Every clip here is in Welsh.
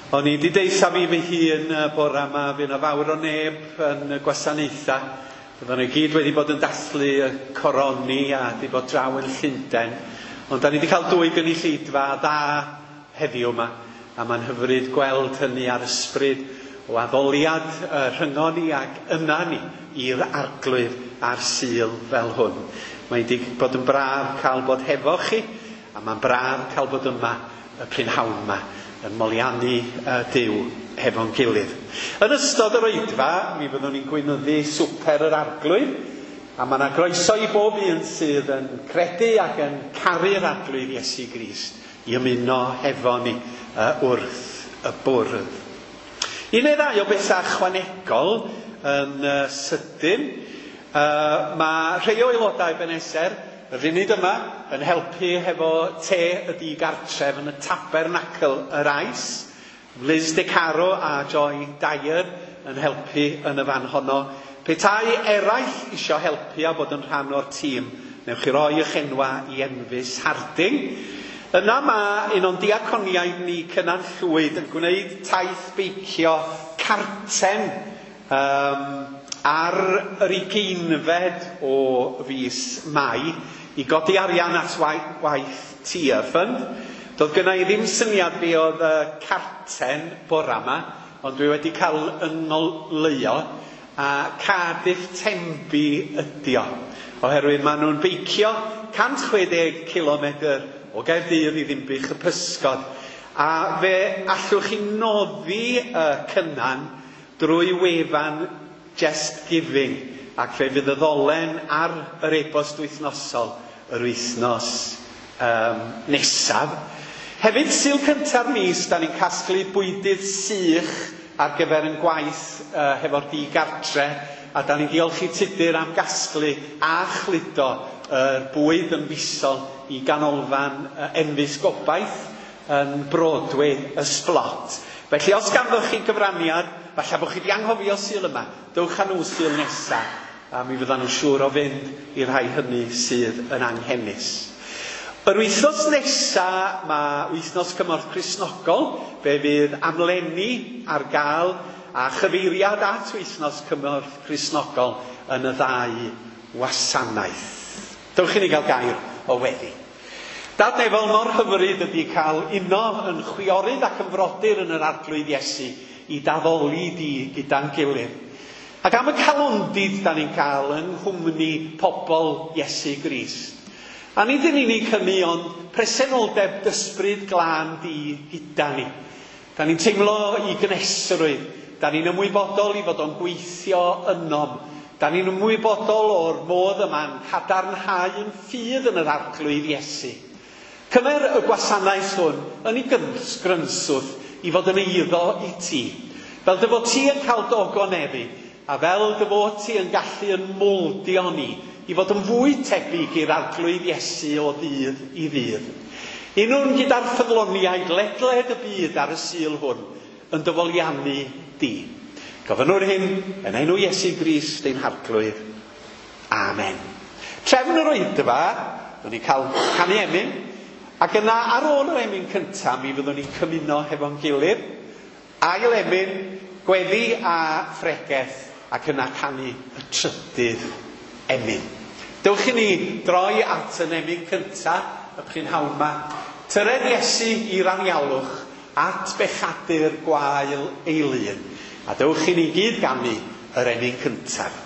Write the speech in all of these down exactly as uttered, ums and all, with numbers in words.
O'n i wedi deitha fi fy hun y bore yma, fydd yna fawr o neb yn y gwasanaethau. Byddwn ni gyd wedi bod yn dathlu y coroni a wedi bod draw yn Llundain. Ond da ni wedi cael dwy gynulleidfa dda heddiw yma, a mae'n hyfryd gweld hynny ar ysbryd o addoliad y rhyngon ni ac yna ni i'r arglwydd ar Sul fel hwn. Mae wedi bod yn braf cael bod hefo chi, a mae'n braf cael bod yma y prynhawn yma yn moliannu uh, Duw hefo'n gilydd. Yn ystod yr oedfa, mi fyddwn ni'n gweinyddu swper yr arglwydd, a mae yna groeso i bob un sydd yn credu ac yn caru'r arglwydd Iesu Grist i ymuno hefo ni uh, wrth y bwrdd. Un neu ddau o bethau chwanegol yn uh, sydyn, uh, mae rhai o aelodau Beneser, y funud yma, yn helpu hefo te y digartref yn y Tabernacl yr Ais. Liz De Caro a Joy Dyer yn helpu yn y fan honno. Petai eraill isio helpu a bod yn rhan o'r tîm, newch chi roi eich enwa i Enfys Harding. Yna mae un o'n diaconiaid ni Cynan Llwyd yn gwneud taith beicio carten um, ar yr ugeinfed o fis Mai i godi arian at waith, waith T F Fund. Doedd gynna i ddim syniad fi oedd y carten bore yma, ond dwi wedi cael ynoleuo, a Cardiff Tenby ydi o. Oherwydd maen nhw'n beicio cant chwe deg kilomedr o Gaerdydd i Ddinbych y Pysgod, a fe allwch chi noddi y Cynan drwy wefan Just Giving, ac fe fydd y ddolen ar yr e-bost wythnosol yr wythnos um, nesaf. Hefyd, Sul cynta'r mis, da ni'n casglu bwydydd sych ar gyfer yn gwaith uh, hefo'r digartre, a da ni'n diolchu tudur am gasglu a chludo yr bwyd yn fusol i ganolfan uh, Enfys Gobaith yn Broadway y Sblot. Felly, os ganddoch chi gyfraniad, falle bod chi wedi anghofio Sul yma, dywch â nhw Sul nesaf, a mi fyddan nhw'n siŵr o fynd i'r rhai hynny sydd yn anghennus. Yr wythnos nesaf, mae wythnos cymorth Cristnogol, fe fydd amlenni ar gael a chyfeiriad at wythnos cymorth Cristnogol yn y ddau wasanaeth. Dewch i ni gael gair o weddi. Dadnefol mor hyfryd ydy cael uno yn chwiorydd ac yn frodyr yn yr arglwydd Iesu i daddoli di gyda'n gilydd. Ac am y calondid da ni'n cael yng nghwmni pobl Iesu Grist. A nid yn unig hynny, ond presenoldeb dysbryd glân di gyda ni. Da ni'n teimlo i gynesrwydd. Da ni'n ymwybodol i fod o'n gweithio ynom. Da ni'n ymwybodol o'r modd yma'n cadarnhau yn ffydd yn yr arglwydd Iesu. Cymer y gwasanaeth hwn yn ei grynswth i fod yn eiddo i ti. Fel dy fod ti yn cael dogoneddu, a fel dy fod ti yn gallu yn moldio ni i fod yn fwy tebyg i'r arglwydd Iesu o ddydd i ddydd. Unwn gyda'r ffyddloniaid ledled y byd ar y Sul hwn yn dyfoliannu di. Gofynnwr hyn yn enw Iesu Grist ein harglwydd. Amen. Trefn yr oedfa, byddwn ni'n cael canu emyn, ac yna ar ôl yr emyn cyntaf mi fyddwn ni'n cymuno hefo'n gilydd, ail emyn, gweddi a ffregeth, ac yna canu y trydydd emyn. Dewch i ni droi at yn emyn cyntaf, y prynhawn yma, tyred Iesu i'r anialwch at bechadur gwael Eilun. A dewch i ni gyd ganu yr emyn cyntaf.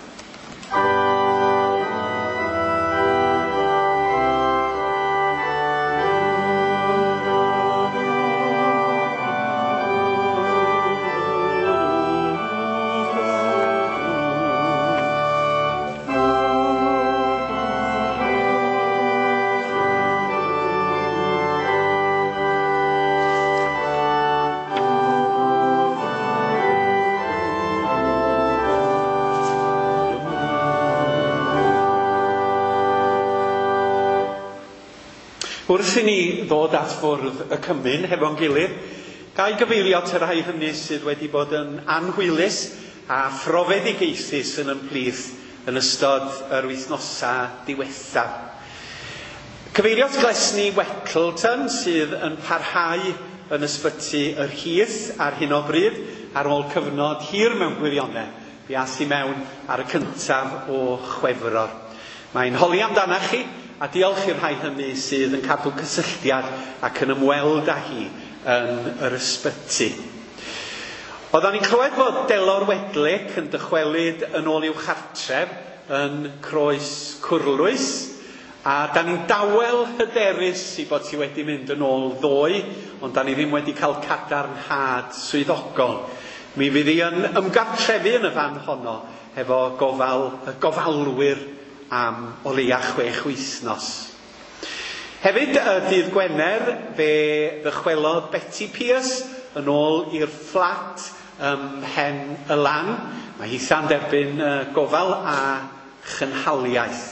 Wrth i ni ddod at fwrdd y cymyn hefo'n gilydd, gai gyfeirio at y rhai hynny sydd wedi bod yn anhwylus a phrofedigaethus yn ymplith yn ystod yr wythnosa diwethaf. Cyfeirio at glesni Weckleton sydd yn parhau yn ysbyty yr Rhys ar hyn o bryd, ar ôl cyfnod hir mewn gwirionedd. Buas i mewn ar y cyntaf o Chwefror. Mae'n holi amdanach chi, a diolch i'r rhai hynny sydd yn cadw cysylltiad ac yn ymweld â hi yn yr ysbyty. Oeddan ni'n clywed fod Delor Wedlic yn dychwelyd yn ôl i'w chartref yn Croes Cwrlwys, a da ni'n dawel hyderus i bod ti wedi mynd yn ôl ddoe, ond da ni ddim wedi cael cadarnhad swyddogol. Mi fydd hi yn ymgartrefu yn y fan honno efo gofal, gofalwyr am o leia chwech wythnos. Hefyd y dydd Gwener fe ddychwelodd Betty Pierce yn ôl i'r fflat ym Mhen y Lan. Mae hi than derbyn uh, gofal a chynhaliaeth.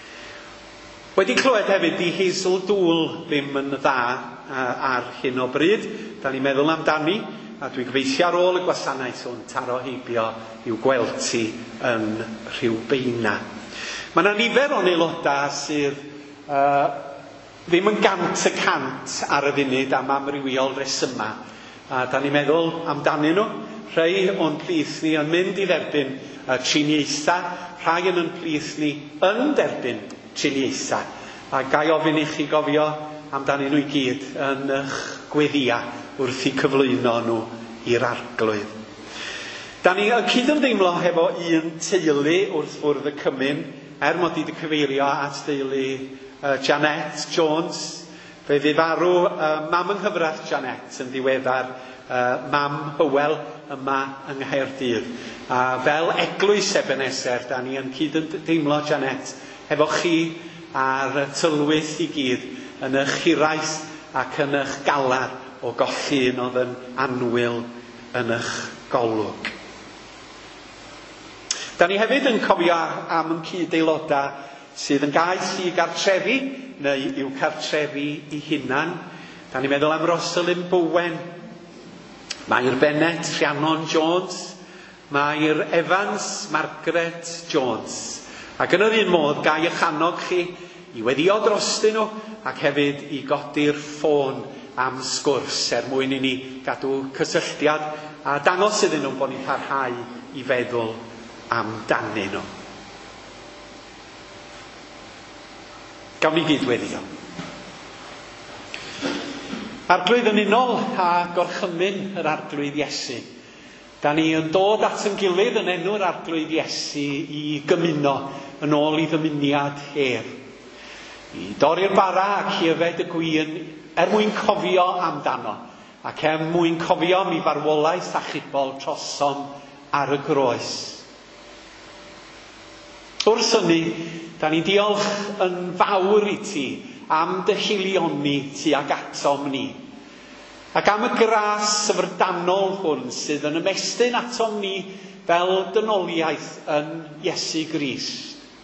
Wedi clywed hefyd i Hazel Dŵl ddim yn dda uh, ar hyn o bryd. Da ni'n meddwl amdani, a dwi'n gobeithio ar ôl y gwasanaeth o'n taro heibio i'w gweld ti yn Rhywbeina. Mae yna nifer o aelodau sydd uh, ddim yn gant y cant ar y funud am amrywiol resyma. A da ni'n meddwl amdanyn nhw. Rhai o'n plith ni yn mynd i dderbyn uh, triniaetha, rhai yn yn plith ni yn derbyn triniaetha. A gai ofyn i chi gofio amdanyn nhw i gyd yn eich gweddia wrth i cyflwyno nhw i'r arglwydd. Da ni yn cydymdeimlo hefo un teulu wrth fwrdd y cymyn, er mod i wedi cyfeirio at deulu uh, Janet Jones. Fe fydd farw uh, mam yng nghyfraith Janet yn ddiweddar, uh, mam Hywel yma yng Nghaerdydd. A fel eglwys Ebenezer, da ni yn cydymdeimlo Janet efo chi a'r tylwyth i gyd yn eich hiraeth ac yn eich galar o golli un oedd yn anwyl yn eich golwg. Da ni hefyd yn cofio am yn cyd-aelodau sydd yn gaeth i gartrefi neu i'w cartrefi i hunan. Da ni'n meddwl am Rosalind Bowen. Mae'r Bennett Rhiannon Jones. Mae'r Evans Margaret Jones. Ac yn yr un modd, gai eich annog chi i weddio drostyn nhw ac hefyd i godi'r ffôn am sgwrs er mwyn i ni gadw cysylltiad a dangos iddyn nhw bod ni'n parhau i feddwl amdanyn nhw. Gawn ni gyd weddio. Arglwydd yn unol a gorchymyn yr arglwydd Iesu. Da ni yn dod at yn gilydd yn enw'r arglwydd Iesu i gymuno yn ôl i ddymuniad her. I dorri'r bara ac i yfed y gwyn er mwyn cofio amdano ac er mwyn cofio mi farwolaeth achubol trosom ar y groes. Wrth hynny, da ni diolch yn fawr i ti am dy hilioni ti ag atom ni. Ac am y gras syfrdanol hwn sydd yn ymestyn atom ni fel dynoliaeth yn Iesu Grist.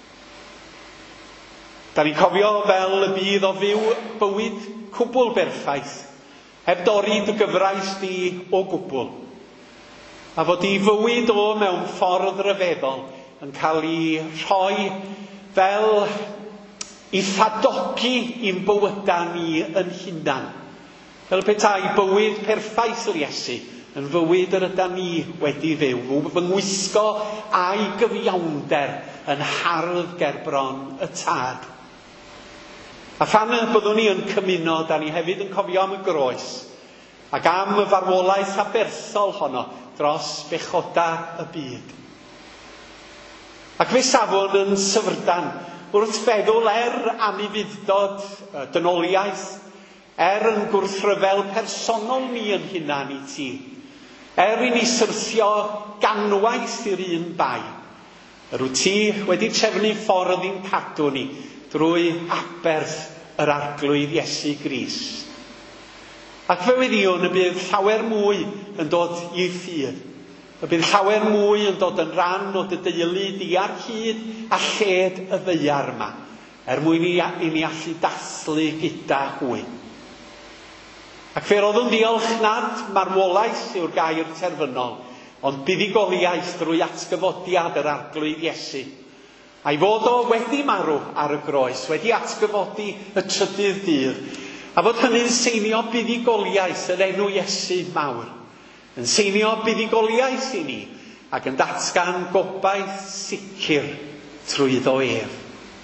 Da ni'n cofio fel y bydd o fyw bywyd cwbl berffaith, heb dorri dy gyfraith di o gwbl. A fod i fywyd o mewn ffordd ryfeddol yn cael ei rhoi fel i ffaddogi i'n bywydau ni yn hunan. Fel petai bywyd perffaith Iesu yn fywyd yr yda ni wedi fyw. Fy ngwisgo a'i gyfiawnder yn hardd gerbron y tad. A phan byddwn ni yn cymuno, da ni hefyd yn cofio am y groes ac am y farwolaeth aberthol honno dros bechoda y byd. Ac fe safon yn syfrdan wrth feddwl er anifuddod dynoliaeth, er yn gwrthryfel personol ni yn hunan i ti, er i ni syrthio ganwaith i'r un bai, yr wyt ti wedi trefnu ffordd i'n cadw ni drwy aberth yr arglwydd Iesu Grist. Ac fe weddiwn y bydd llawer mwy yn dod i'r ffydd. Y bydd llawer mwy yn dod yn rhan o dy deulu di ar hyd a lled y ddeiar yma, er mwyn i, i ni allu dathlu gyda hwy. Ac fe roedd yn diolch nad marwolaeth yw'r gair terfynol, ond buddugoliaeth drwy atgyfodiad yr arglwydd Iesu. A'i fod o wedi marw ar y groes, wedi atgyfodi y trydydd dydd, A bod hynny'n seinio buddigoliaeth yr enw Iesu mawr. Yn seinio buddigoliaeth i ni ac yn datgan gobaith sicr trwyddo ef.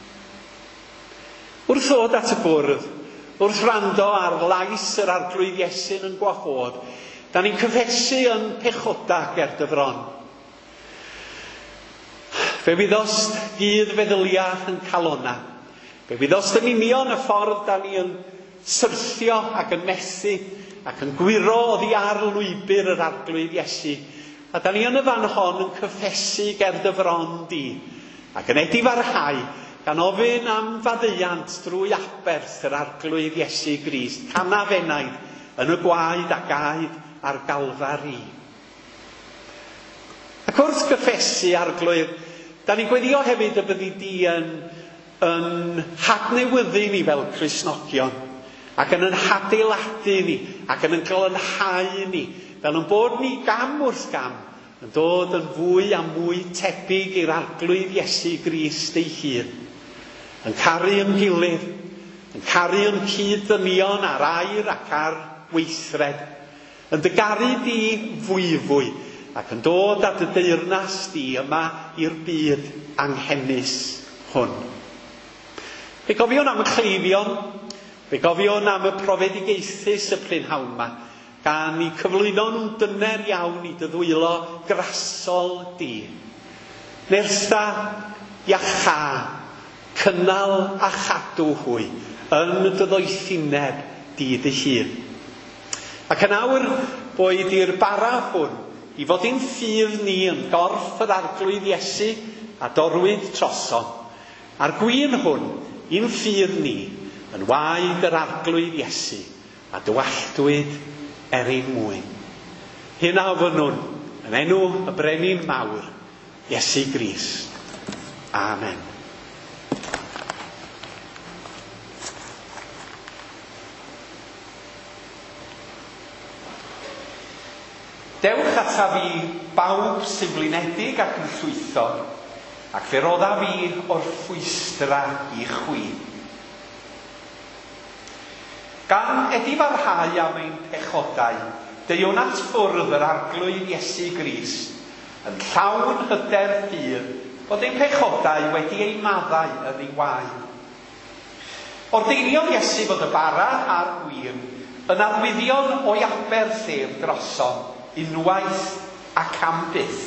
Wrth ddod at y bwrdd, wrth wrando ar lais yr arglwydd Iesu'n yn gwahodd, da ni'n cyfesu yn pechoda ger dyfron. Fe wyddost gyd feddylia yn calonna. Fe wyddost yn union y ffordd da ni yn syrthio ac yn methu ac yn gwiro oddi ar lwybr yr arglwydd Iesu. A da ni yn y fan hon yn cyffesu ger dyfron di ac yn edifarhau gan ofyn am faddeuant drwy aberth yr arglwydd Iesu Grist, canafenaidd yn y gwaed a gaed ar Galfari. Ac wrth gyffesu arglwydd, da ni gweddio hefyd y byddi di yn, yn hadnewyddu ni fel Cristnogion ac yn yn hadeiladu ni ac yn yn glanhau ni fel yn bod ni gam wrth gam yn dod yn fwy a mwy tebyg i'r arglwydd Iesu Grist ei hun, yn caru yn gilydd, yn caru yn cyd-ddynion ar air ac ar weithred, yn dygaru di fwy fwy ac yn dod at y deyrnas di yma i'r byd anghennus hwn. Fe gofion am y cleifion, fe gofion am y profedigaethus y prynhawn yma, gan i cyflwyno nhw'n dyner iawn i dyddwylo grasol di. Nertha iach a, cynnal a chadw hwy yn y dyddoethineb di dy hun. Ac yn awr boed i'r bara hwn i fod i'n ffydd ni yn gorff yr arglwydd Iesu a dorwyd troson. A'r gwyn hwn, i'n ffydd ni yn waed yr arglwydd Iesu a dywalltwyd er ein mwyn. Hyn a fynnwn yn enw y brenin mawr, Iesu Grist. Amen. Dewch ata fi bawb sy'n flinedig ac yn llwytho, ac fe rodda fi o'r ffwystra i chwi. Gan edifarhau am ein pechodau, deiwn at ffwrdd yr arglwydd Iesu Grist, yn llawn hyder hir bod ein pechodau wedi ei maddau yn ei waed. Ordeiniodd Iesu fod y bara a'r gwir yn arwyddion o'i aberthef droson, unwaith ac am byth.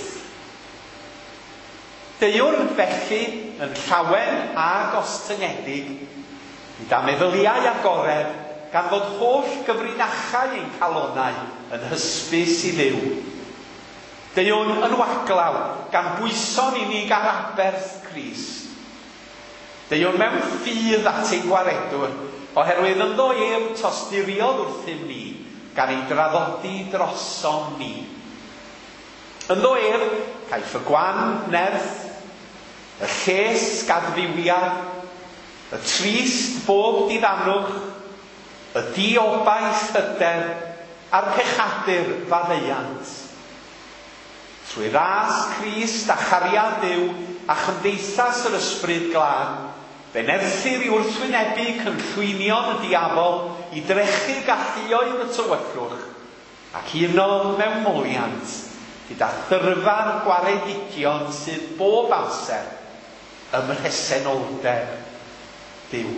Deiwn felly yn llawen a gostyngedig gyda meddyliau agored gan fod holl gyfrinachau ein calonnau yn hysbys i ddiw. Deiwn yn waglaw gan bwyso'n unig ar aberth Crist. Deiwn mewn ffydd at ein gwaredwr oherwydd ynddo ef tosturiodd wrthym ni gan ei draddodi drosom ni. Ynddo ef caiff y gwan nerth, y lles gadfiwiad, y trist bob diddanwch, y diobaith hyder a'r pechadur faddeuant. Trwy ras Crist a chariad Duw a chymdeithas yr ysbryd glân, fe nerthir i wrthwynebu cynllwynion y diafol i drechu galluoedd y tywyllwch ac uno mewn moliant gyda thyrfar gwaredigion sydd bob amser ym mhresenoldeb Duw.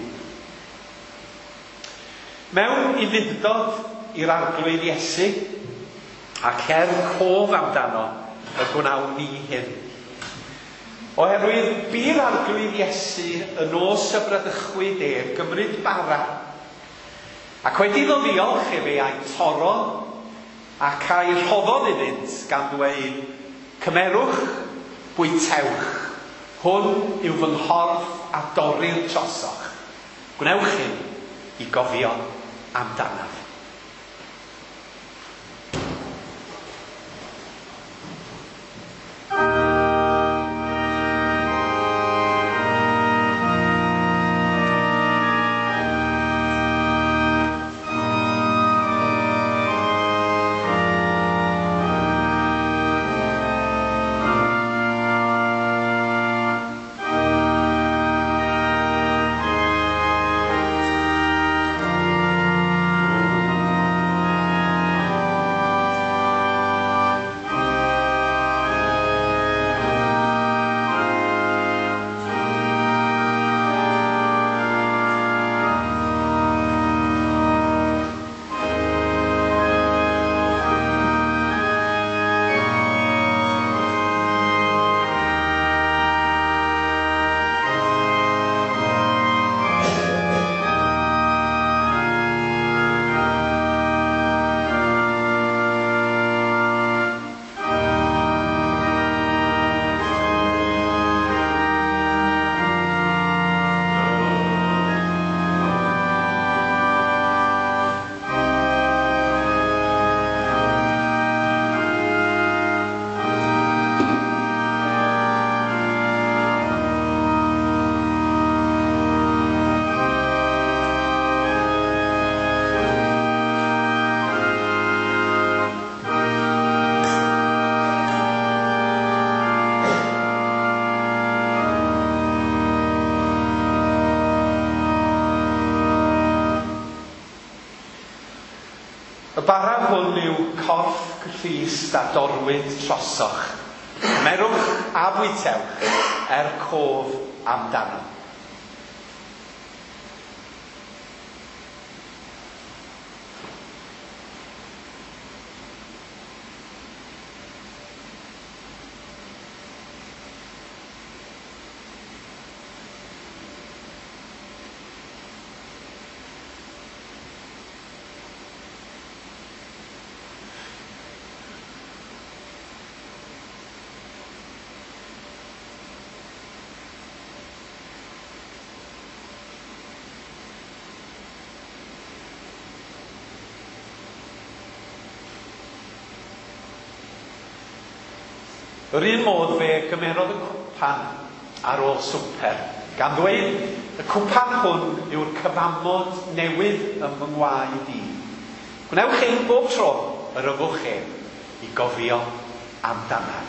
Mewn i fuddod i'r arglwydd Iesu ac er cof amdano y gwnawn ni hyn. Oherwydd by'r arglwydd Iesu yn os y bradychwyd ef gymryd bara ac wedi ddodiolch ef ei a'i toro ac a'i rhoddodd iddynt gan ddweud, cymerwch, bwytewch, hwn yw fy nghorff a dorri'r trosoch. Gwnewch hyn i gofio amdanaf. Y bara hwn yw corff Crist a dorwyd trosoch. Merwch a bwytewch er cof amdano. Yr un modd fe gymerodd y cwpan ar ôl swper, gan ddweud, y cwpan hwn yw'r cyfamod newydd ym fy ngwaed i. Gwnewch ein bob tro yr yfwch e i gofio amdanaf.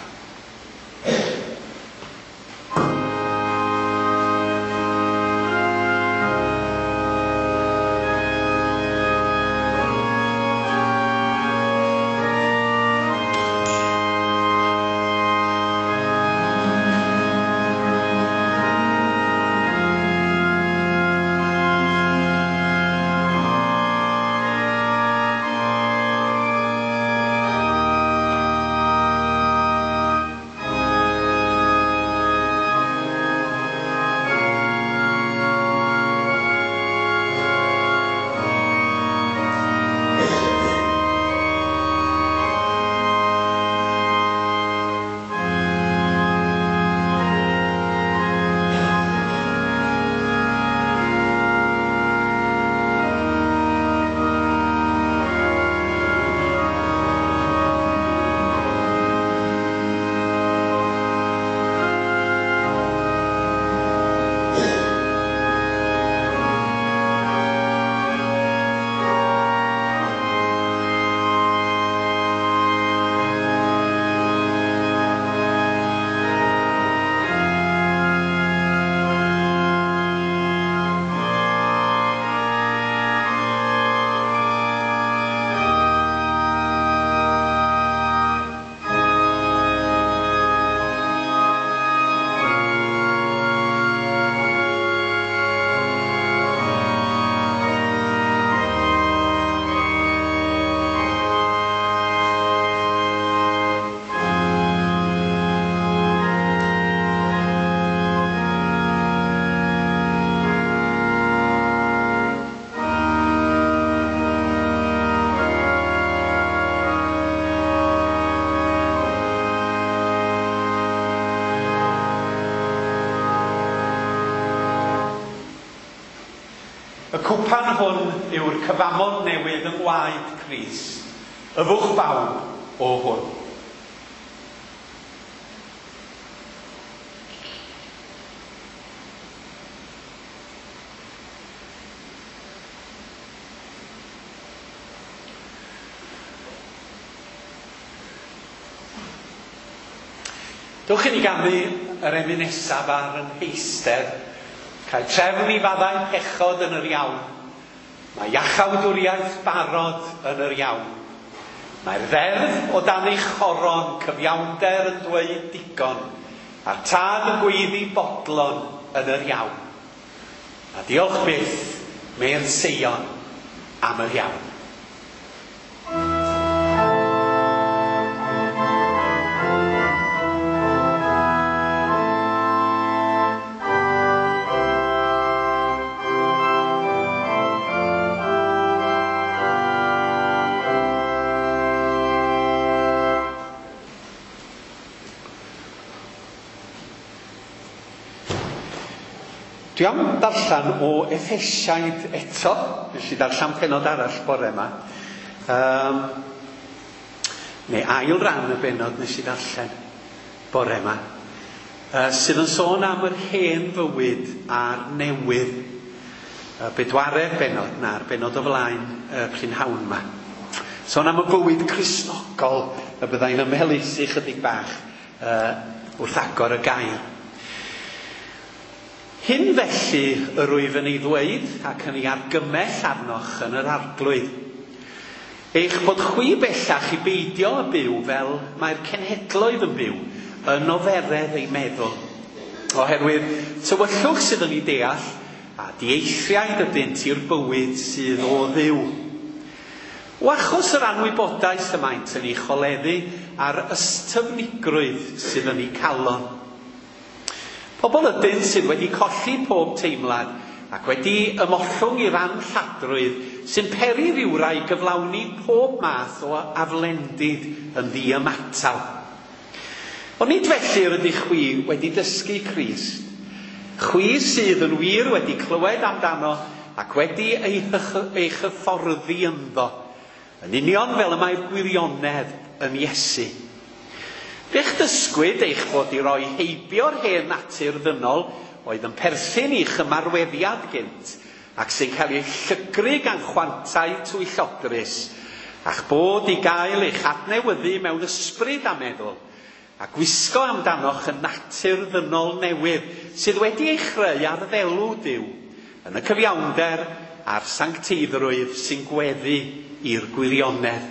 Y cwpan hwn yw'r cyfamod newydd yng ngwaed Crist. Yfwch bawb o hwn. Dwch i ni ganu yr emyn nesaf ar yn heistedd, cael trefn i faddau pechod yn yr iawn. Mae iachawdwriaeth barod yn yr iawn. Mae'r ddeddf o dan ei choron cyfiawnder yn dweud digon, a'r tad yn gweiddi bodlon yn yr iawn. A diolch byth, mae'r Seion am yr iawn. Dwi am darllen o Effesiaid eto, nes i darllen penod arall bore yma, um, neu ail ran y benod nes i darllen bore yma, uh, sydd yn sôn am yr hen fywyd a'r newydd, uh, bedwaredd benod na'r benod o flaen uh, prynhawn yma. Sôn am y bywyd Cristnogol y byddai'n ymhelysu chydig bach uh, wrth agor y gair. Hyn felly yr wyf yn ei ddweud ac yn ei argymell arnoch yn yr arglwydd. Eich bod chwi bellach i beidio y byw fel mae'r cenhedloedd yn byw yn oferedd ei meddwl. Oherwydd tywyllwch sydd yn ei deall a dieithriaid ydynt i'r bywyd sydd o ddiw. O achos yr anwybodaeth y maent yn ei choleddu a'r ystyfnigrwydd sydd yn ei calon. Pobl ydyn sydd wedi colli pob teimlad ac wedi ymollwng i'r anlladrwydd sy'n peri ryw rai gyflawni pob math o aflendid yn ddi-ymatal. Ond nid felly rydych chwi wedi dysgu Crist. Chwi sydd yn wir wedi clywed amdano ac wedi ei, ei hyfforddi ynddo, yn union fel y mae'r gwirionedd yn Iesu. Fe'ch dysgwyd eich bod i roi heibio'r hen natur ddynol oedd yn perthyn i'ch ymarweddiad gynt ac sy'n cael ei llygru gan chwantau twyllodrus a'ch bod i gael eich adnewyddu mewn ysbryd a meddwl a gwisgo amdanoch y natur ddynol newydd sydd wedi ei chreu ar ddelw Duw yn y cyfiawnder a'r sancteiddrwydd sy'n gweddu i'r gwirionedd.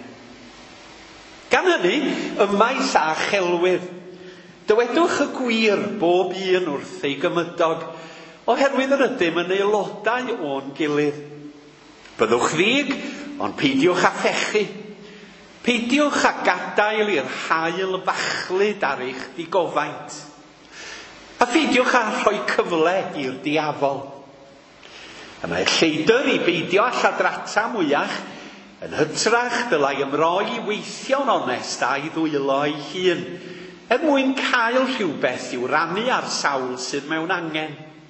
Gan hynny, ymais a chelwydd, dywedwch y gwir bob un wrth ei gymydog, oherwydd yr ydym yn aelodau o'n gilydd. Byddwch ddig, ond peidiwch â thechu. Peidiwch â gadael i'r haul fachlyd ar eich digofaint. A pheidiwch â rhoi cyfle i'r diafol. Yna eich lleidr i beidio a lladrata mwyach, yn hytrach dylai ymroi i weithio'n onest a'i ddwylo ei hun, er mwyn cael rhywbeth i'w rannu ar sawl sydd mewn angen.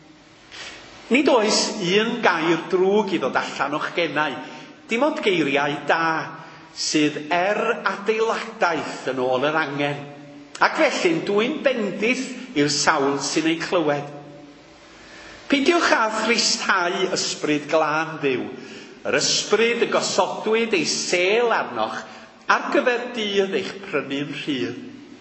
Nid oes un gair drwg i ddod allan o'ch gennau, dim ond geiriau da, sydd er adeiladaeth yn ôl yr angen, ac felly'n dwy'n bendith i'r sawl sy'n ei clywed. Peidiwch â thristhau ysbryd glân Dduw, yr ysbryd y gosodwyd ei sel arnoch ar gyfer dydd eich prynu'n rhydd.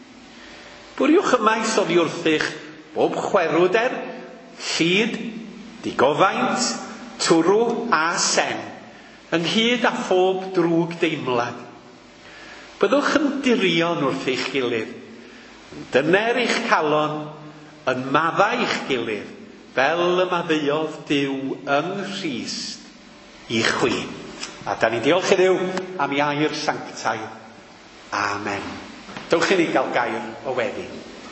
Bwriwch ymais oddi wrthych bob chwerwder, llyd, digofaint, twrw a sen, ynghyd â phob drwg deimlad. Byddwch yn dirion wrth eich gilydd, yn dyner eich calon, yn maddau eich gilydd, fel y maddeuodd Duw yng Nghrist i chwi. A da ni diolch i Dduw am ei air sanctaidd. Amen. Dewch i ni gael gair o weddi.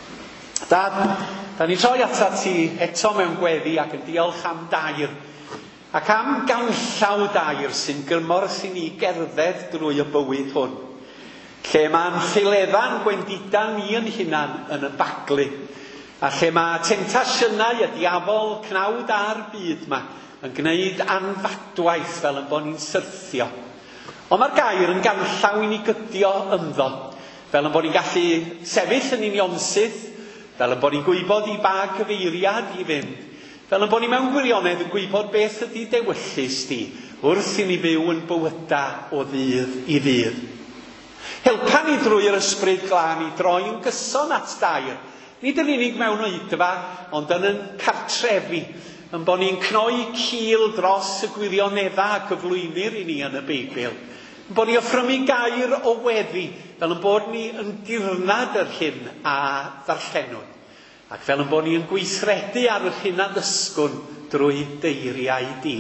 Dad, da ni troi atat ti eto mewn gweddi ac yn diolch am dair. Ac am ganllaw dair sy'n gymorth i ni gerdded drwy y bywyd hwn. Lle mae'n ffeiledda'n gwendidan ni yn hunan yn y baglu. A lle mae tentasiynau y diafol cnawd a'r byd yma yn gwneud anfadwaith fel yn bod ni'n syrthio. Ond mae'r gair yn ganllaw i ni gydio ynddo. Fel yn bod ni'n gallu sefyll yn unionsyth, fel yn bod ni'n gwybod i ba gyfeiriad i fynd, fel yn bod ni mewn gwirionedd yn gwybod beth ydy dewyllus di, wrth i ni fyw yn bywyda o ddydd i ddydd. Helpa ni drwy'r ysbryd glân i droi'n gyson at dair, nid yn unig mewn oedfa, ond yn yn cartrefi, yn bod ni'n cnoi cil dros y gwirioneddau a gyflwynir i ni yn y Beibl. Yn bod ni offrymu gair o weddi, fel yn bod ni yn dirnad yr hyn a ddarllenwn. Ac fel yn bod ni yn gweithredu ar yr hyn a ddysgwn drwy deiriau di.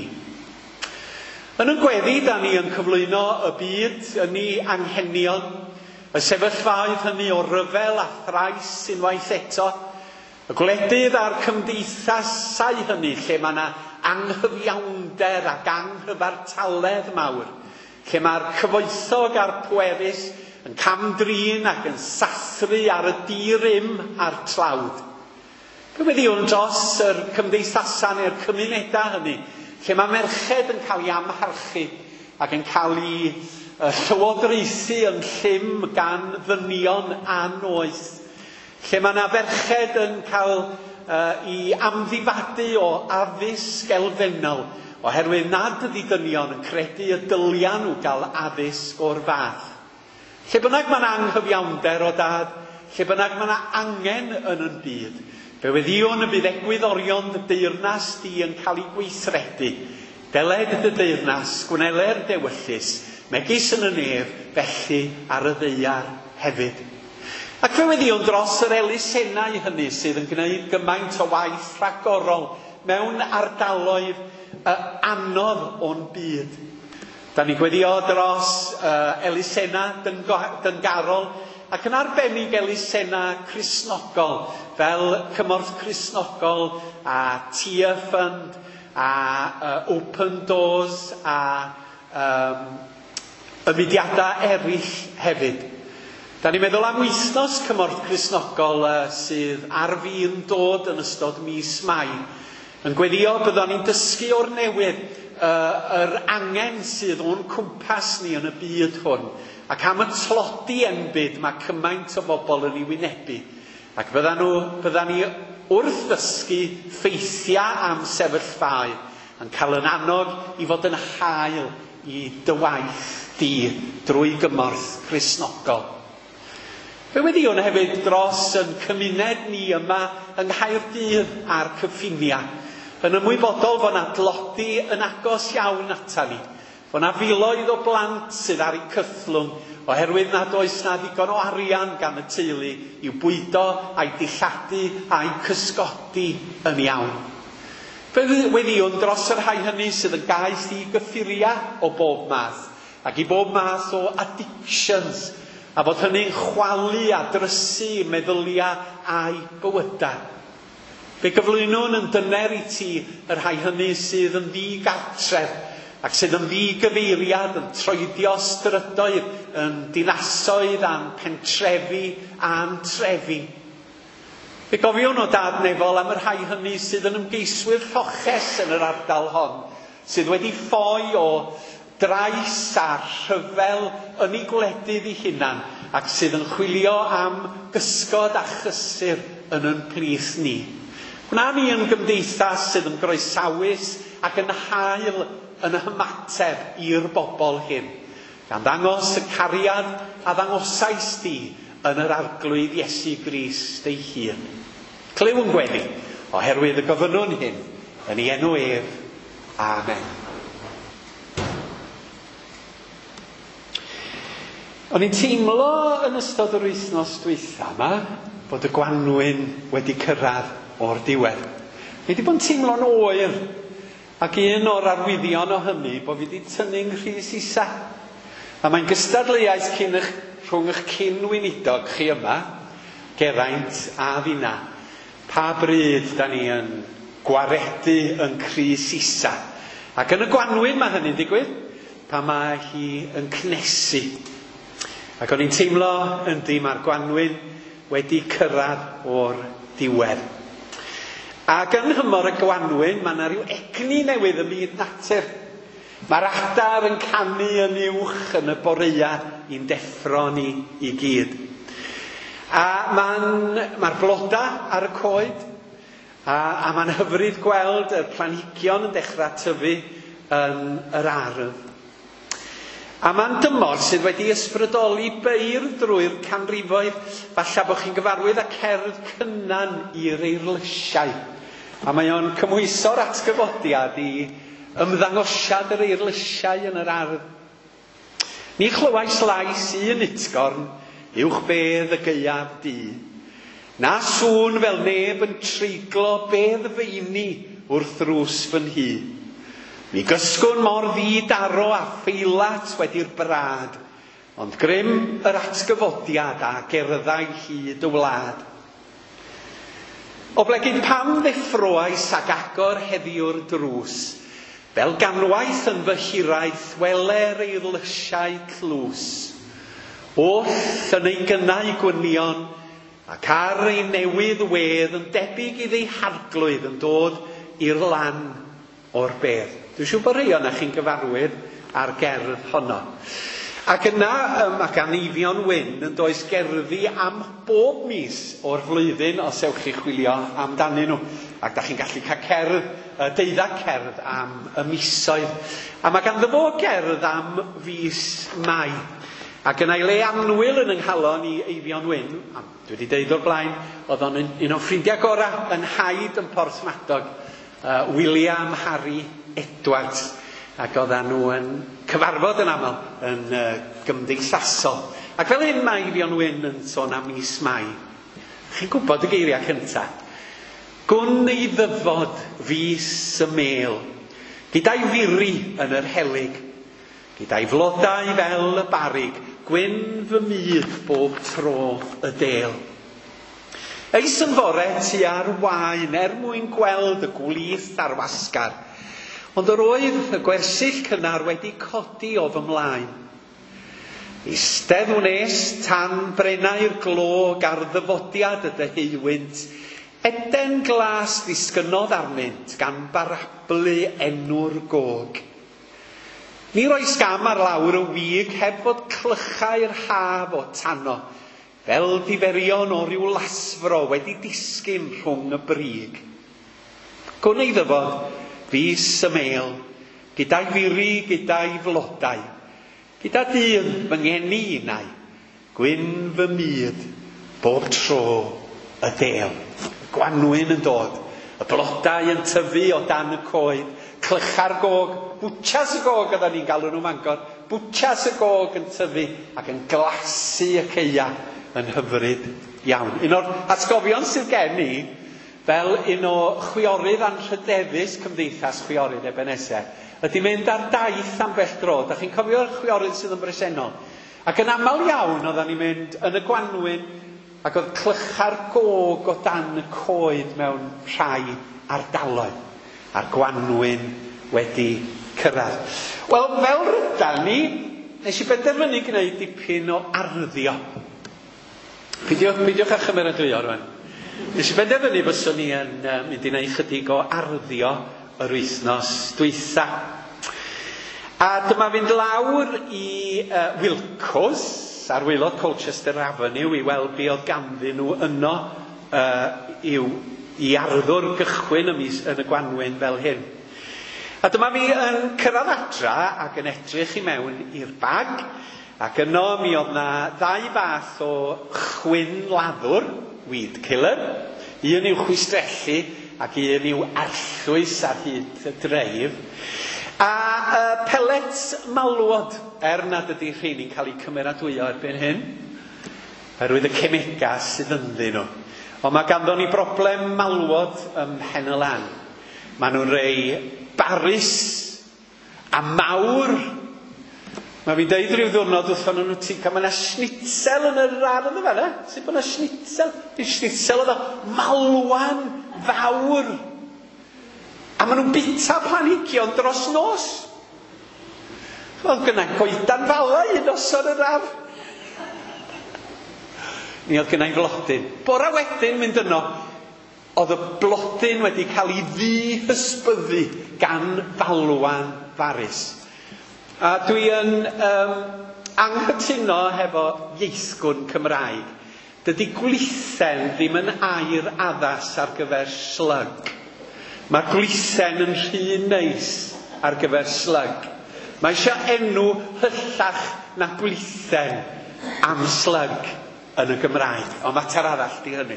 Yn y gweddi, da ni yn cyflwyno y byd yn ei anghenion, y sefyllfaoedd hynny o ryfel a thrais unwaith eto, y gwledydd a'r cymdeithasau hynny lle mae yna anghyfiawnder ac anghyfartaledd mawr, lle mae'r cyfoethog a'r pwerus yn camdrin ac yn sathru ar y dirym a'r tlawd. Fe wedi hwn dros yr cymdeithasau neu'r cymunedau hynny, lle mae merched yn cael ei amharchu ac yn cael ei uh, llywodraethu yn llym gan ddynion anoeth, lle mae yna ferched yn cael uh, i amddifadu o addysg elfennol, oherwydd nad ydy dynion yn credu y dylian nhw gael addysg o'r fath. Lle bynnag mae'n anghyfiawnder o dad, lle bynnag mae'n angen yn yn byd, fe weddion y bydd egwyddorion dy deyrnas di yn cael ei gweithredu, deled dy deyrnas, gwneler dewyllus, megis yn y nef, felly ar y ddeiar hefyd. Ac fe weddion dros yr elusennau hynny sydd yn gwneud gymaint o waith rhagorol mewn ardaloedd uh, anodd o'n byd. Da ni gweddio dros uh, elusenna dyngarol ac yn arbennig elusenna Cristnogol fel Cymorth Cristnogol a Tia Fund a uh, Open Doors a um, y mudiadau eraill hefyd. Da ni'n meddwl am wythnos Cymorth Cristnogol uh, sydd ar fi'n dod yn ystod mis Mai. Yn gweddio byddwn ni'n dysgu o'r newydd uh, yr angen sydd o'n cwmpas ni yn y byd hwn. Ac am y tlodi enbyd mae cymaint o bobl yn ei wynebu. Ac byddan, nhw, byddan ni wrth ddysgu ffeithiau am sefyllfau yn cael yn annog i fod yn hael i dywaith di drwy gymorth Cristnogol. Fe weddion hefyd dros yn cymuned ni yma yng Nghaerdydd a'r Cyffinia, yn ymwybodol fod yna dlodi yn agos iawn ata ni, fod yna filoedd o blant sydd ar eu cythlwng, oherwydd nad oes na ddigon o arian gan y teulu i'w bwydo a'i dilladu a'i cysgodi yn iawn. Fe weddion dros yr rhai hynny sydd yn gaeth i gyffuria o bob math, ac i bob math o addictions, a fod hynny'n chwalu a drysu meddyliau a'i bywydau. Fe gyflwynwn yn dyner i ti yr rhai hynny sydd yn ddigartref ac sydd yn ddigyfeiriad yn troedio strydoedd yn dinasoedd a'n pentrefi a'n trefi. Fe gofiwn o dad nefol am yr rhai hynny sydd yn ymgeiswyr lloches yn yr ardal hon, sydd wedi ffoi o drais a rhyfel yn ei gwledydd ei hunan ac sydd yn chwilio am gysgod a chysur yn yn plith ni. Gwna ni yn gymdeithas sydd yn groesawus ac yn hael yn y hymateb i'r bobl hyn, gan ddangos y cariad a ddangosais di yn yr arglwydd Iesu Grist ei hun. Clyw yn gweddi, oherwydd y gofynnwn hyn yn ei enw ef. Amen. O'n i'n teimlo yn ystod yr wythnos dwytha yma bod y Gwanwyn wedi cyrraedd o'r diwedd. Mi wedi bod yn teimlo'n oer, ac un o'r arwyddion o hynny bod fi wedi tynnu'n Rhys Isa. A mae'n gystadleuaeth cyn eich, rhwng eich cynwynidog chi yma, Geraint a finna, pa bryd da ni yn gwaredu yn Rhys Isa. Ac yn y Gwanwyn mae hynny'n digwydd, pa mae hi yn cnesu. Ac o'n i'n teimlo yndi mae'r Gwanwyn wedi cyrraedd o'r diwedd. Ac yn hymor y Gwanwyn mae yna rhyw egni newydd ym myd natur. Mae'r adar yn canu yn uwch yn y boreia i'n deffro ni i gyd. A mae'r mae bloda ar y coed, a, a mae'n hyfryd gweld y planhigion yn dechrau tyfu yn yr ardd. A mae'n dymor sydd wedi ysbrydoli beir drwy'r canrifoedd, falle bod chi'n gyfarwydd â cerdd cynnan i'r eirlysiau. A mae o'n cymhwyso'r atgyfodiad i ymddangosiad yr eirlysiau yn yr ardd. Ni chlywais lais un utgorn, uwch bedd y gaeaf di. Na sŵn fel neb yn treiglo bedd feini wrth ddrws fy nhi. Mi gysgwn mor ddidaro a ffeilat wedi'r brad, ond grym yr atgyfodiad a gerddau hyd y wlad. O blegyd pam ddeffroais ag agor heddiw'r drws, fel ganwaith yn fy hiraeth weler ei lysiau clws. Oll yn ei gynnau gwynion, ac ar ei newydd wedd yn debyg i ddei harglwydd yn dod i'r lan o'r bedd. Dwi'n siŵr bod rhai o'na chi'n gyfarwydd ar gerdd honno. Ac yna, um, ac anifion wyn, yn does gerddi am bob mis o'r flwyddyn os ewch chi chwilio amdanyn nhw. Ac da chi'n gallu cael cerdd, uh, deuddag cerdd am y misoedd. A mae ganddo fo gerdd am fis Mai. Ac yna i le anwyl yn ynghalon i Eifion Wyn, a dwi wedi deud o'r blaen, oedd o'n un o'n ffrindiau gorau yn haid yn Porthmadog, uh, William Harry Edwards, ac oedden nhw yn cyfarfod yn aml yn uh, gymdeithasol. Ac fel hyn mae Fion Wyn yn sôn am mis Mai. Chi'n gwybod y geiriau cyntaf? Gwn ei ddyfod fis y mêl, gyda'i firi yn yr helyg, gyda'i flodau fel y barig, gwyn fy mydd bob tro y del. Eis yn fore tu ar wain er mwyn gweld y gwlith a'r wasgar, ond yr oedd y gwersyll cynnar wedi codi o fy mlaen. Eistedd wnes tan brenau'r glog ar ddyfodiad y dyheuwynt, eden glas ddisgynodd arnynt gan barablu enw'r gog. Ni roes gam ar lawr y wig heb fod clychau'r haf o tanno, fel diferion o ryw lasfro wedi disgyn rhwng y brig. Gwn ei ddyfod fis y mêl, gyda'i firi, gyda'i flodau, gyda dyn fy ngeni unau, gwyn fy mydd bob tro y del. Gwanwyn yn dod, y blodau yn tyfu o dan y coed, clycha'r gog, bwtsias y gog oedden ni'n galw nhw Mangor, bwtsias y gog yn tyfu ac yn glasu y ceia yn hyfryd iawn. Un o'r atgofion sydd gen ni, fel un o chwiorydd anrhydefus Cymdeithas Chwiorydd Ebenezer, ydy mynd ar daith am bell dro. Da chi'n cofio'r chwiorydd sydd yn bresennol? Ac yn aml iawn oedden ni'n mynd yn y Gwanwyn, ac oedd clycha'r gog o dan y coed mewn rhai ardaloedd, a'r Gwanwyn wedi cyrraedd. Wel, fel rydan ni, nes i benderfynu gwneud dipyn o arddio. Pidiwch, pidiwch â chymeradwyo rwan. Nes i benderfynu byswn ni yn uh, mynd i wneud chydig o arddio yr wythnos dwytha. A dyma fynd lawr i uh, Wilcos, ar waelod Colchester Avenue, i weld be oedd ganddyn nhw yno uh, i'w, i arddwr gychwyn y mis, yn y Gwanwyn fel hyn. A dyma fi yn cyrraedd adra ac yn edrych i mewn i'r bag, ac yno mi oedd na ddau fath o chwyn laddwr, weed killer, un i'w chwistrellu ac un i'w arllwys ar hyd y dreif, a uh, pellets malwod, er nad ydy rheini'n cael eu cymeradwyo erbyn hyn, oherwydd y cemegas sydd ynddyn nhw. Ond mae ganddo ni broblem malwod ym Mhen y Lan. Maen nhw'n rei barus a mawr. Mae fi'n deud rhyw ddwrnod wrthon nhw'n tica, mae yna schnitzel yn yr ardd yma fanna. Sut bod yna schnitzel? Di schnitzel oedd o malwan fawr. A maen nhw'n bita planhigion dros nos. Oedd gynnau coedan fala un osod yr af. Ni oedd gynnau flodyn. Bora wedyn mynd yno, oedd y blodyn wedi cael ei ddi-hysbyddu gan falwan farus. A dwi yn um, anghytuno hefo ieithgwn Cymraeg. Dydy gwlithen ddim yn air addas ar gyfer slug. Mae gwlithen yn rhy neis ar gyfer slug. Mae eisiau enw hyllach na gwlithen am slug yn y Gymraeg. Ond mater arall di hynny.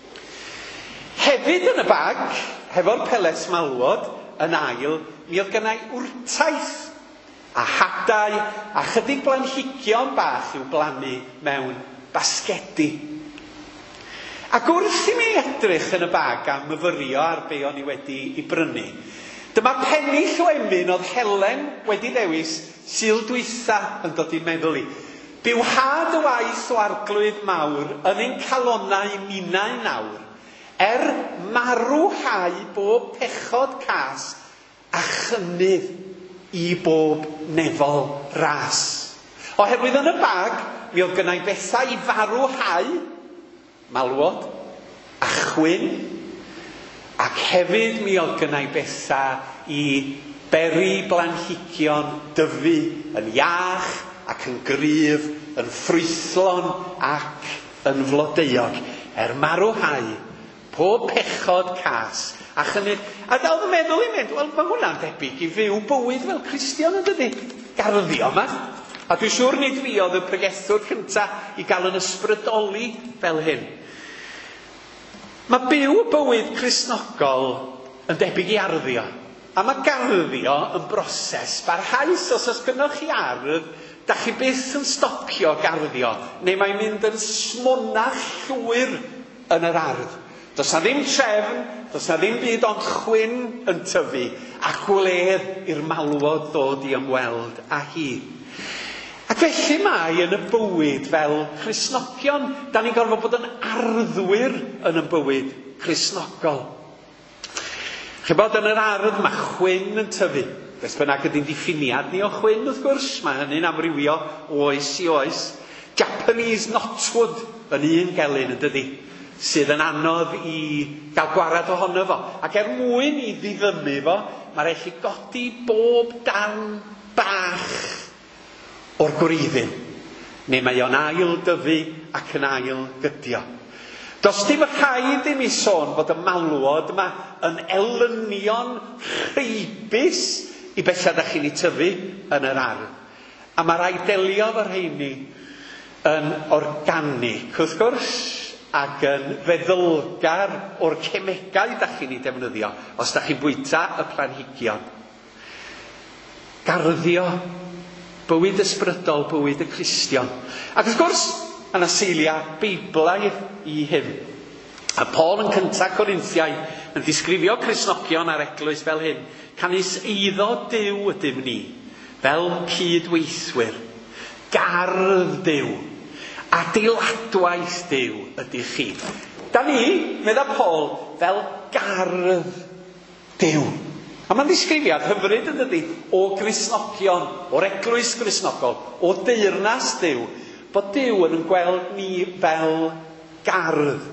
Hefyd yn y bag, hefo'r pellets malwod, yn ail, mi oedd gennau wrtaith a hadau a chydig blanhigion bach i'w blannu mewn basgedi. Ac wrth i mi edrych yn y bag am myfyrio ar be o'n i wedi i brynu, dyma pennill o emyn oedd Helen wedi dewis Sul dwytha yn dod i meddwl i. Byw had y waith o arglwydd mawr yn ein calonau minnau nawr, er marwhau bob pechod cas a chynnydd i bob nefol ras. Oherwydd yn y bag, mi oedd gynnau bethau i farwhau, malwod, a chwyn, ac hefyd mi oedd gynnau bethau i beri blanhigion dyfu yn iach ac yn gryf, yn ffrwythlon ac yn flodeuog, er marwhau pob pechod cas a chynnydd. A dal yn meddwl i'n mynd, wel, mae hwnna'n debyg i fyw bywyd fel Cristion yn dydy, garddio yma. A dwi'n siŵr nid fi oedd y pregethwr cyntaf i gael yn ysbrydoli fel hyn. Mae byw bywyd Cristnogol yn debyg i arddio. A mae garddio yn broses barhaus. Os oes gynnwch chi ardd, da chi byth yn stopio garddio, neu mae'n mynd yn smonach llwyr yn yr ardd. Does na ddim trefn, does na ddim byd ond chwyn yn tyfu, a chwledd i'r malwod ddod i ymweld â hi. Ac felly mae yn y bywyd fel Cristnogion, da ni'n gorfod bod yn arddwyr yn y bywyd Cristnogol. Chi bod yn yr ardd mae chwyn yn tyfu. Beth bynnag ydy'n diffiniad ni o chwyn wrth gwrs, mae hynny'n amrywio o oes i oes. Japanese knotwood yn un gelyn yn dydi, sydd yn anodd i gael gwarad ohono fo. Ac er mwyn i ddiddymu fo, mae rhaid chi godi bob darn bach o'r gwreiddyn, neu mae o'n ail dyfu ac yn ail gydio. Does dim rhaid i mi sôn fod y malwod yma yn elynion rheibus i beth ydych chi'n ei tyfu yn yr ardd. A mae rhaid delio fy rheini yn organic, wrth gwrs, ac yn feddylgar o'r cemegau ydych chi'n ei defnyddio, os ydych chi'n bwyta y planhigion. Garddio, bywyd ysbrydol, bywyd y Cristion. Ac wrth gwrs, yna seilia Beiblaidd i hyn. A Paul yn cyntaf Corinthiau yn disgrifio Cristnogion ar eglwys fel hyn. Canis eiddo Duw ydym ni, fel cydweithwyr, gardd Duw, adeiladwaith Duw ydych chi. Da ni, medda Paul, fel gardd Duw. A mae'n disgrifiad hyfryd yn dydi o Cristnogion, o'r eglwys Cristnogol, o deyrnas Duw, bod Duw yn gweld ni fel gardd.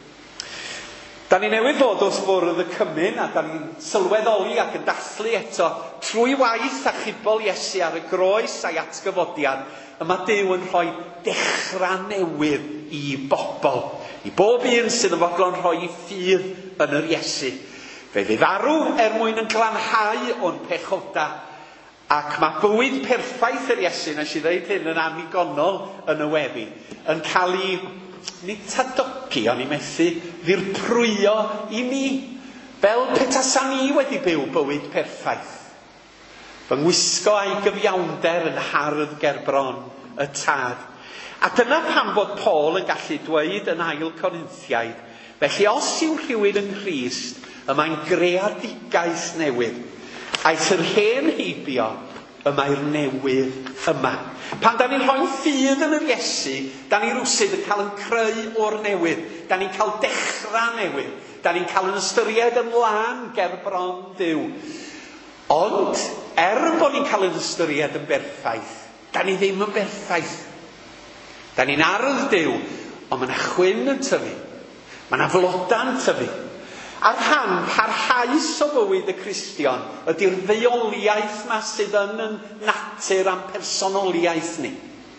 Da ni newydd ddod wrth fwrdd y cymyn, a da ni'n sylweddoli ac yn dathlu eto trwy waith a chybol Iesu ar y groes a'i atgyfodiad, yma Duw yn rhoi dechrau newydd i bobl, i bob un sydd yn fodlon rhoi i ffydd yn yr Iesu. Fe fydd arw er mwyn yn glanhau o'n pechoda, ac mae bywyd perffaith yr Iesu, nes i ddeud hyn yn anigonol yn y weddi, yn cael ei nid tadogi, ond i methu ddirprwyo i ni, fel petasa ni wedi byw bywyd perffaith. Fy ngwisgo a'i gyfiawnder yn hardd ger bron y tad. A dyna pam bod Paul yn gallu dweud yn ail Corinthiaid, felly os yw rhywun yn Christ, y mae'n greadigaeth newydd. Aeth yr hen heibio, y mae'r newydd yma. Pan da ni'n rhoi ffydd yn yr Iesu, da ni rwsyd yn cael yn creu o'r newydd. Da ni'n cael dechrau newydd. Da ni'n cael yn ystyried ymlaen ger bron Duw. Ond, er bod ni'n cael yn ystyried yn berffaith, da ni ddim yn berffaith. Da ni'n ardd Duw, ond mae yna chwyn yn tyfu. Mae yna floda'n tyfu. A'r rhan parhaus o bywyd y Cristion ydy'r ddeuoliaeth yma sydd yn yn natur a'n personoliaeth ni.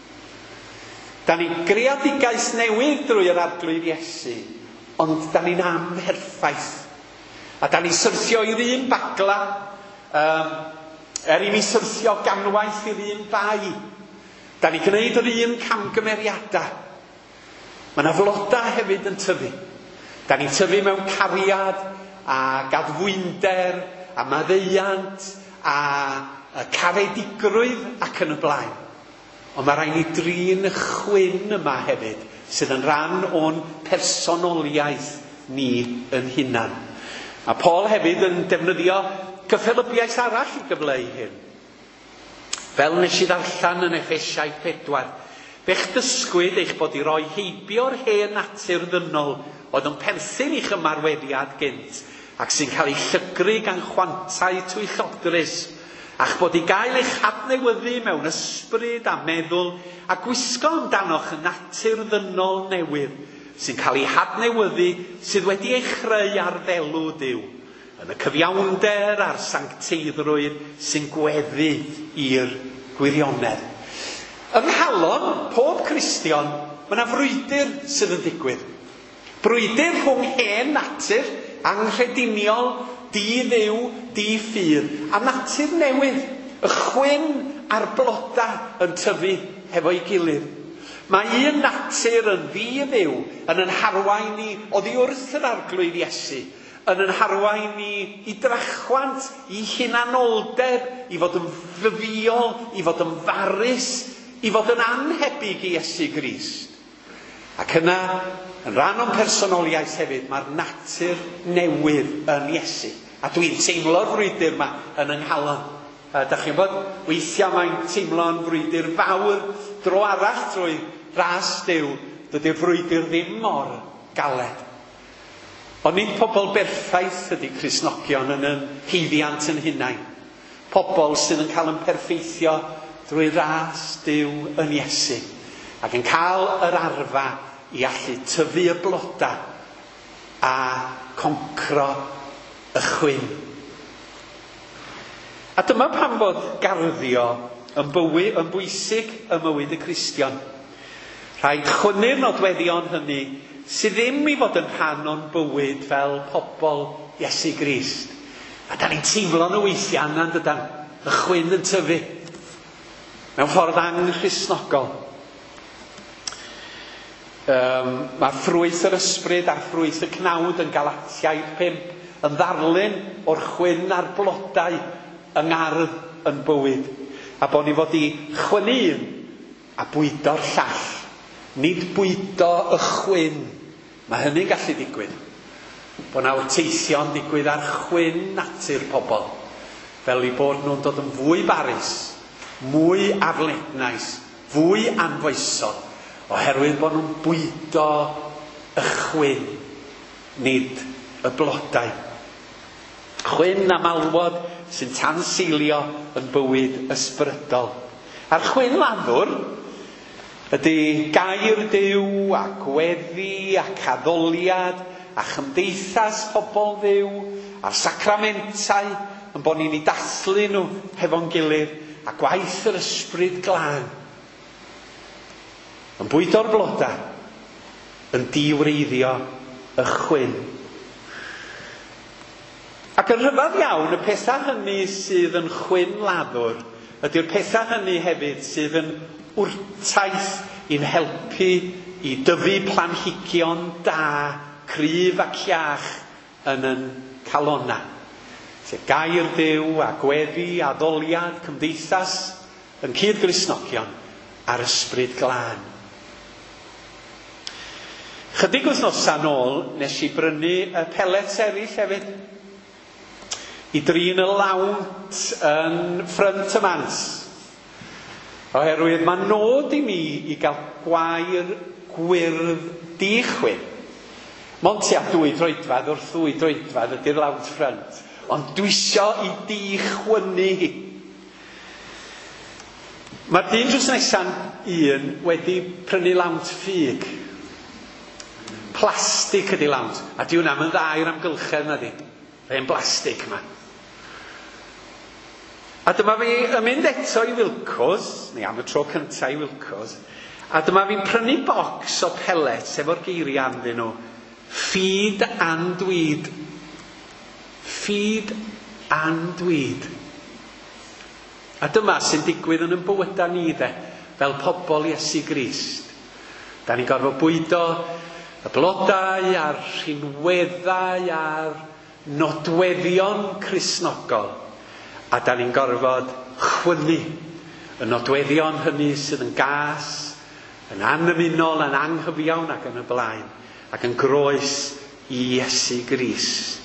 Da ni'n greadigaeth newydd drwy yr arglwydd Iesu, ond da ni'n amherffaith. A da ni'n syrthio i'r un bagla, um, er i mi syrthio ganwaith i'r un bai. Da ni'n gwneud yr un camgymeriadau. Mae yna floda hefyd yn tyfu. Da ni'n tyfu mewn cariad a gadfwynder a maddeuant a, a caredigrwydd ac yn y blaen. Ond mae rhaid ni drin y chwyn yma hefyd sydd yn rhan o'n personoliaeth ni yn hunan. A Paul hefyd yn defnyddio cyffelybiaeth arall i gyfleu hyn. Fel nes i ddarllen yn Effesiau pedwar, fe'ch dysgwyd eich bod i roi heibio'r hen natur ddynol oedd yn perthyn i'ch ymarweriad gynt, ac sy'n cael ei llygru gan chwantau twyllodrus, a'ch bod i gael eich hadnewyddu mewn ysbryd a meddwl, a gwisgo amdanoch y natur ddynol newydd, sy'n cael ei hadnewyddu sydd wedi ei chreu ar ddelw Duw, yn y cyfiawnder a'r sancteiddrwydd sy'n gweddu i'r gwirionedd. Yng nghalon pob Cristion, mae yna frwydr sydd yn digwydd. Brwydr rhwng hen natur, anghrediniol, di-dduw, di-ffydd, a natur newydd, y chwyn a'r bloda yn tyfu hefo'i gilydd. Mae un natur yn ddi-dduw yn yn harwain ni oddi wrth yr arglwydd Iesu, yn yn harwain ni i drachwant, i hunanoldeb, i fod yn fyfiol, i fod yn farus, i fod yn anhebyg i Iesu Grist. Ac yna, yn rhan o'n personoliaeth hefyd, mae'r natur newydd yn Iesu. A dwi'n teimlo'r frwydr yma yn yng nghalon. A da chi'n bod, weithiau mae'n teimlo'n frwydr fawr, dro arall trwy ras Duw, dydy'r frwydr ddim mor galed. Ond nid pobl berffaith ydy Cristnogion yn yn heiddiant yn hunain. Pobl sydd yn cael yn perfeithio drwy ras Duw yn Iesu. Ac yn cael yr arfa i allu tyfu y bloda a concro y chwyn. A dyma pam bod garddio yn, bywy, yn bwysig ym mywyd y Cristion. Rhaid chwynnu'r nodweddion hynny sydd ddim i fod yn rhan o'n bywyd fel pobl Iesu Grist. A da ni'n teimlo'n y weithiau yna, dydan, y chwyn yn tyfu mewn ffordd anghristnogol. Um, mae ffrwyth yr ysbryd a'r ffrwyth y cnawd yn Galatiaid pump yn ddarlun o'r chwyn a'r blodau yng ngardd yn bywyd. A bod ni fod i chwynnu un a bwydo'r llall. Nid bwydo y chwyn. Mae hynny'n gallu digwydd. Bod na wrteithio'n digwydd ar chwyn natur pobl. Fel i bod nhw'n dod yn fwy barus, mwy arlednais, fwy anfoesol. Oherwydd bod nhw'n bwydo y chwyn, nid y blodau. Chwyn a malwod sy'n tanseilio yn bywyd ysbrydol. A'r chwyn laddwr ydy gair Duw a gweddi a caddoliad a chymdeithas pobl Dduw a'r sacramentau yn bod ni'n ei dathlu nhw hefo'n gilydd a gwaith yr ysbryd glân. Yn bwydo'r bloda, yn diwreiddio y chwyn. Ac yn rhyfedd iawn, y pethau hynny sydd yn chwyn laddwr ydy'r pethau hynny hefyd sydd yn wrtaith i'n helpu i dyfu planhigion da, cryf ac iach yn yn calonna. Sef gair Duw a gweddi a ddoliad, cymdeithas yn cyd-Gristnogion a'r ysbryd glân. Chydig wythnosau nôl nes i brynu y pellets eraill hefyd i drin y lawnt yn Ffrynt y Mans. Oherwydd mae nod i mi i gael gwair gwyrdd di-chwyn. Mond tua dwy droedfedd wrth ddwy droedfedd ydy'r lawnt ffrynt. Ond dwi isio i di-chwynnu hi. Mae'r dyn drws nesa'n un wedi prynu lawnt ffug. Plastig ydy lawnt. A di hwnna'n yn dda i'r amgylchedd na di. Fe'n blastig yma. A dyma fi yn mynd eto i Wilco's, neu am y tro cyntaf i Wilco's, a dyma fi'n prynu bocs o pellets efo'r geiriau anddyn nhw. Feed and weed. Feed and weed. A dyma sy'n digwydd yn yn bywyda ni de, fel pobl Iesu Grist. Da ni'n gorfod bwydo y blodau a'r rhinweddau a'r nodweddion Cristnogol. A da ni'n gorfod chwynnu y nodweddion hynny sydd yn gas, yn anymunol, yn anghyfiawn ac yn y blaen, ac yn groes i Iesu Grist.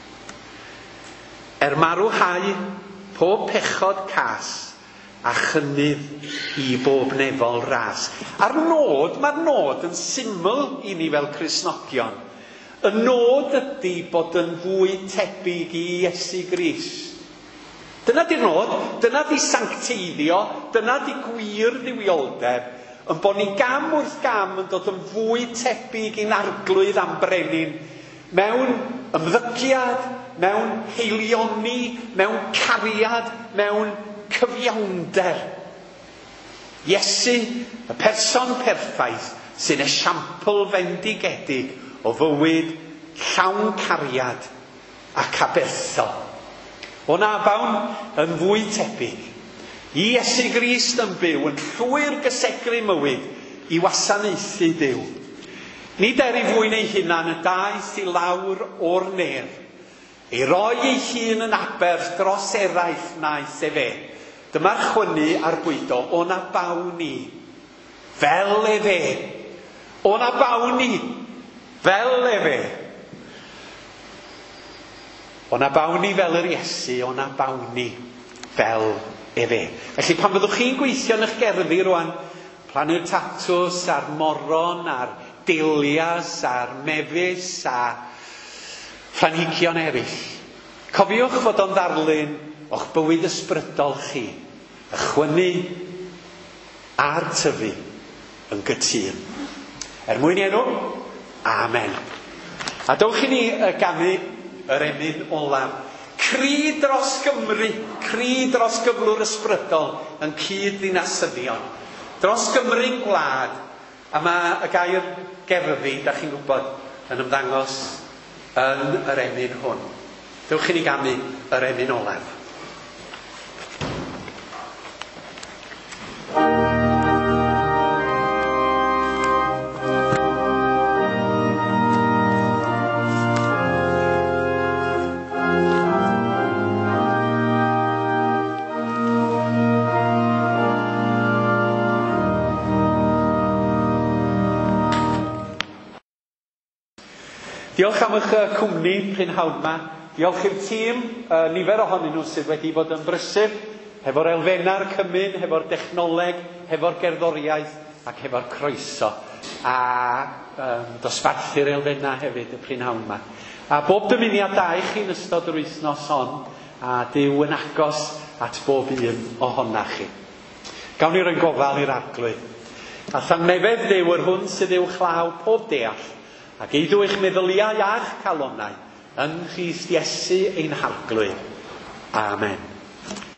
Er marwhau pob pechod cas a chynnydd i bob nefol ras. A'r nod, mae'r nod yn syml i ni fel Cristnogion. Y nod ydy bod yn fwy tebyg i Iesu Grist. Dyna di'r nod, dyna di sancteiddio, dyna di gwir ddiwioldeb, yn bod ni gam wrth gam yn dod yn fwy tebyg i'n arglwydd am brenin, mewn ymddygiad, mewn heilioni, mewn cariad, mewn cyfiawnder. Iesu, y person perffaith, sy'n esiampl fendigedig o fywyd llawn cariad ac aberthol. O Nabawn yn fwy tebyg. I Iesu Grist yn byw yn llwyr gysegri mywyd i wasanaethu Duw. Nid er i fwy neu hunan y daeth i lawr o'r nef, ei roi ei hun yn aber dros eraill naeth e fe. Dyma'r chwynnu a'r bwydo, o na bawn ni, fel e fe. O na bawn ni, fel e fe. O na bawn ni fel yr Iesu, o na bawn ni fel e fe. Felly pan fyddwch chi'n gweithio yn eich gerddi rwan, plannu'r tatws a'r moron, a'r dilias, a'r mefus, a planhigion eraill. Cofiwch fod o'n ddarlun o'ch bywyd ysbrydol chi, ychwynu a'r tyfu yn gytun. Er mwyn enw, amen. A dowch i ni uh, gamu yr emyn olaf. Cri dros Gymru, cri dros gyflwr ysbrydol yn cyd-ddinasyddion. Dros Gymru'n gwlad, a mae y gair gerddi, da chi'n gwybod, yn ymddangos yn yr emyn hwn. Dewch i ni gamu yr emyn olaf. Diolch am eich uh, cwmni prynhawn yma. Diolch i'r tîm, uh, nifer ohonyn nhw sydd wedi bod yn brysur, hefo'r elfenna'r cymyn, hefo'r dechnoleg, hefo'r gerddoriaeth ac hefo'r croeso. A um, dosbarthu'r elfennau hefyd y prynhawn yma. A bob dymuniad da i chi'n ystod yr wythnos hon, a Dyw yn agos at bob un ohona chi. Gawn ni roi'n gofal i'r arglwydd. A thangnefedd Dyw yr hwn sydd i'w chlaw pob deall, ac eidw eich meddyliau a'ch calonnau yn Christ Iesu ein harglwydd. Amen.